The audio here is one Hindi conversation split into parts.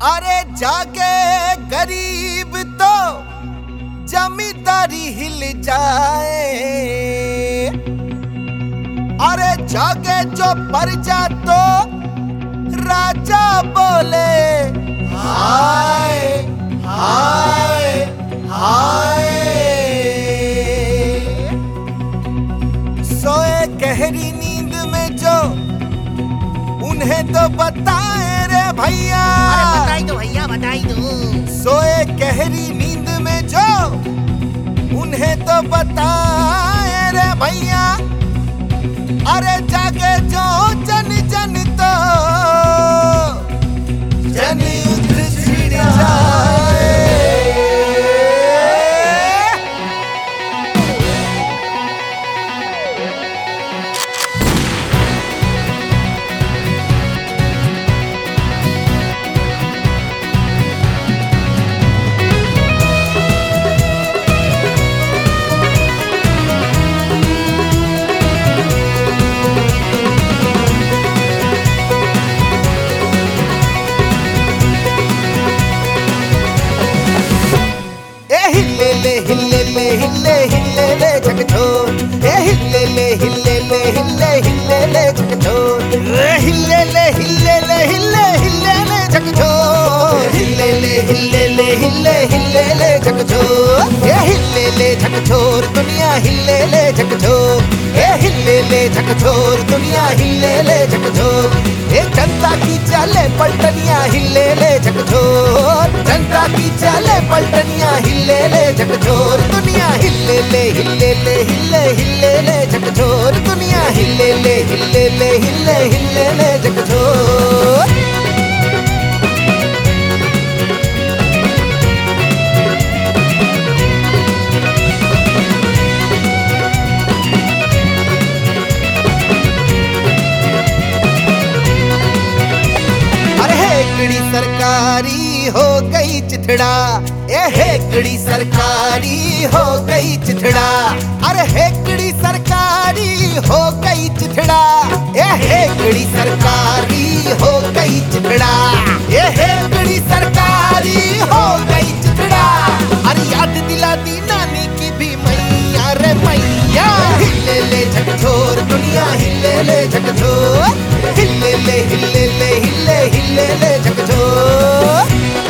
अरे जागे गरीब तो जमींदारी हिल जाए, अरे जागे जो प्रजा तो राजा बोले हाय हाय हाय। सोए गहरी नींद में जो उन्हें तो बताए रे भैया, बताई दो भैया बताई दो। सोए गहरी नींद में जो उन्हें तो बताए रे भैया, अरे जागे जो जन जन तो जन युद्ध छिड़ जाए। हिले हिले ले झकझोर, ए हिले ले हिले ले हिले हिले ले झकझोर, हिले ले हिले ले हिले हिले ले झकझोर, हिले ले हिले ले हिले हिले ले झकझोर, ए हिले ले झकझोर दुनिया हिले ले झकझोर, ए हिले ले झकझोर दुनिया हिले ले झकझोर, ए जनता की चाले पलटनिया हिले ले झकझोर, जनता की चाले पलटनिया हिले ले झकझोर, दुनिया हिले ले हिले ले हिले हिले ले झकझोर, दुनिया हिले ले हिले ले हिले हिले ले झकझोर। सरकारी हो गई चिथड़ा, ए हेकड़ी सरकारी हो गई चिथड़ा, अरे हेकड़ी सरकारी हो गई चिथड़ा, ए हेकड़ी सरकारी हो गई चिथड़ा, ए हेकड़ी सरकारी हो गई चिथड़ा, अरे याद दिला दी नानी की भी मैया रे मैया, हिले ले झकझोर दुनिया हिले ले झकझोर, हिले ले हिले ले हिले हिले ले झकझोर।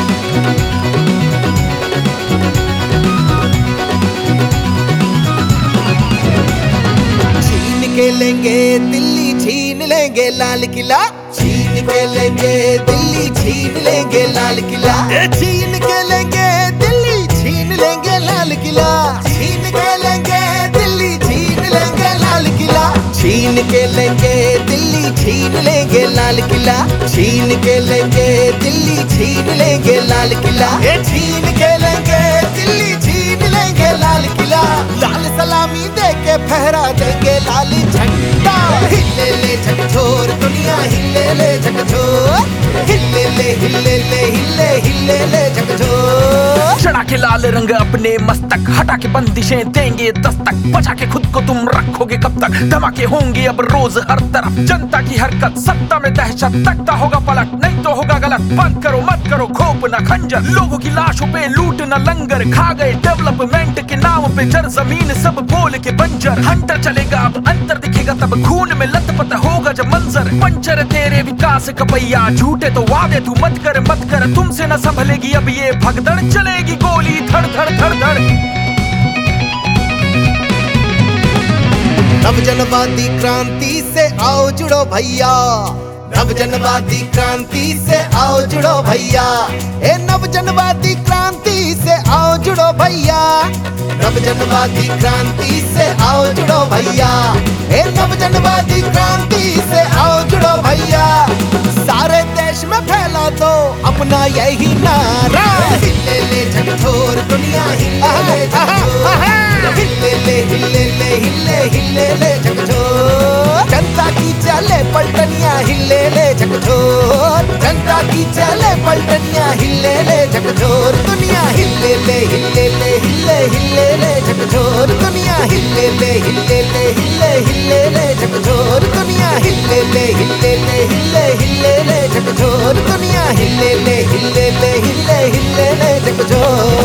छीन के लेंगे दिल्ली छीन लेंगे लाल किला, छीन के लेंगे दिल्ली छीन लेंगे लाल किला, छीन के लेंगे दिल्ली छीन लेंगे लाल किला, छीन के लेंगे दिल्ली छीन लेंगे लाल किला, छीन के लेंगे दिल्ली छीन लेंगे लाल किला, छीन के लेंगे दिल्ली छीन लेंगे लाल किला, छीन के लेंगे दिल्ली छीन लेंगे लाल किला, लाल सलामी दे के फहरा देंगे लाल झंडा, हिले ले झकझोर दुनिया हिले ले झकझोर, हिले ले हिले ले हिले हिले ले झकझोर। चढ़ा के लाल रंग अपने मस्तक, हटा के बंदिशें देंगे दस्तक, बचा के खुद को तुम रखोगे कब तक, धमाके होंगे अब रोज हर तरफ, जनता की हरकत सत्ता में दहशत, तकता होगा पलट नहीं तो होगा गलत, बंद करो मत करो खोप न खंजर, लोगों की लाशों पे लूट न लंगर, खा गए डेवलपमेंट के नाम पे जर जमीन सब बोल के बंजर, हंटर चलेगा अब अंतर दिखेगा तब, खून में लथपथ होगा जब मंजर, पंचर तेरे विकास का पहिया, झूठे तो वादे तू मत कर तुमसे न संभलेगी अब ये भगदड़, चलेगी गोली धड़ धड़ धड़ धड़। नवजनवादी क्रांति से आओ जुड़ो भैया, नवजनवादी क्रांति से आओ जुड़ो भैया, ए नवजनवादी क्रांति से आओ जुड़ो भैया, नवजनवादी क्रांति से आओ जुड़ो भैया, ए नवजनवादी क्रांति से आओ जुड़ो भैया, सारे देश में फैला दो अपना यही नारा, हिले ले झकझोर दुनिया हिले ले झकझोर, हिले ले हिले ले हिले हिले ले झकझोर, जनता की चाले पलटनिया हिले ले झकझोर, जनता की चले पलटनिया, हिले ले झकझोर दुनिया, हिले ले हिले ले हिले हिले ले झकझोर दुनिया, हिले ले हिले ले हिले हिले ले झकझोर दुनिया, हिले ले हिले ले हिले हिले ले झकझोर दुनिया, हिले ले हिले ले हिले हिले ले झकझोर।